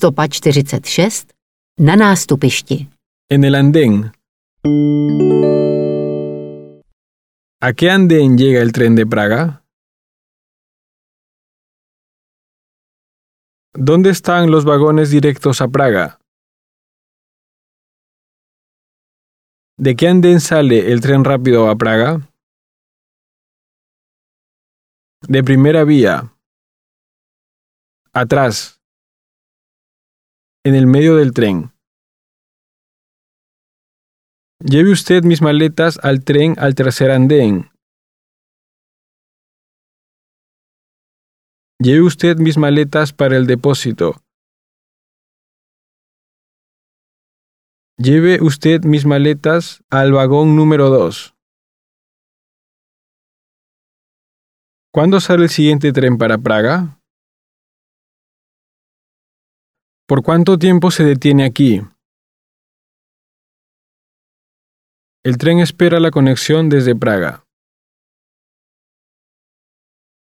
Stopa 46 na nástupišti. En el andén. ¿A qué andén llega el tren de Praga? ¿Dónde están los vagones directos a Praga? ¿De qué andén sale el tren rápido a Praga? De primera vía. Atrás. En el medio del tren. Lleve usted mis maletas al tren al tercer andén. Lleve usted mis maletas para el depósito. Lleve usted mis maletas al vagón número 2. ¿Cuándo sale el siguiente tren para Praga? ¿Por cuánto tiempo se detiene aquí? El tren espera la conexión desde Praga.